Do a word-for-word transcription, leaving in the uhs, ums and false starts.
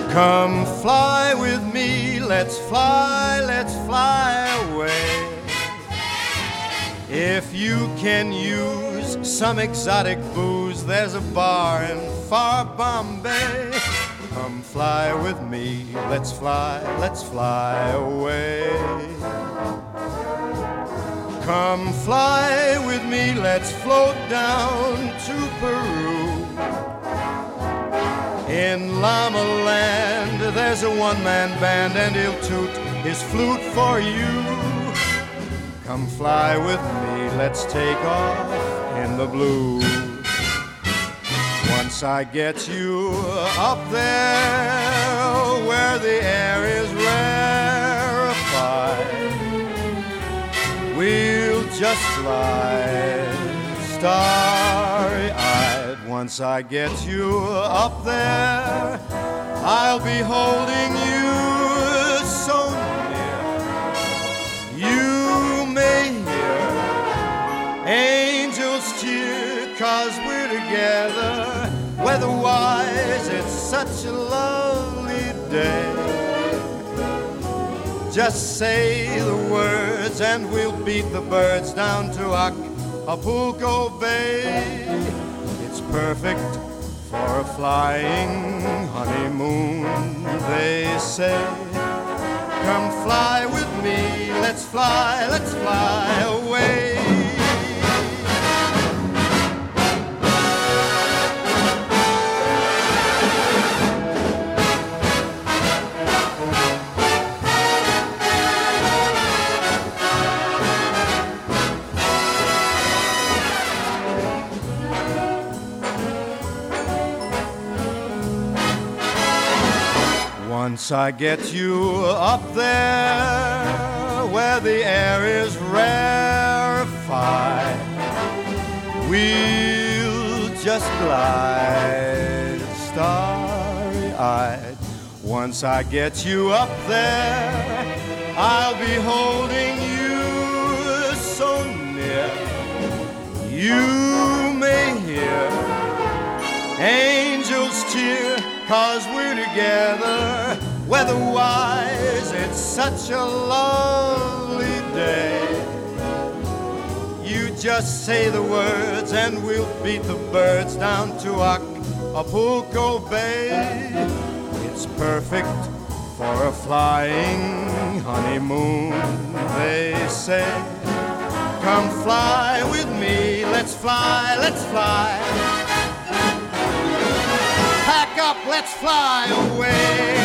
Come fly with me, let's fly, let's fly away. If you can use some exotic booze, there's a bar in far Bombay. Come fly with me, let's fly, let's fly away. Come fly with me, let's float down to Peru. In Llama Land, there's a one-man band, and he'll toot his flute for you. Come fly with me, let's take off in the blue. Once I get you up there where the air is rarefied, we'll just glide starry-eyed. Once I get you up there, I'll be holding you so near. You may hear angels cheer, 'cause we're together. Weather-wise, it's such a lovely day. Just say the words and we'll beat the birds down to Acapulco Bay. It's perfect for a flying honeymoon, they say. Come fly with me, let's fly, let's fly away. Once I get you up there where the air is rarefied, we'll just glide starry-eyed. Once I get you up there, I'll be holding you so near. You may hear angels cheer, 'cause we're together. Weather-wise, it's such a lovely day. You just say the words and we'll beat the birds down to Acapulco Bay. It's perfect for a flying honeymoon, they say. Come fly with me, let's fly, let's fly. Pack up, let's fly away.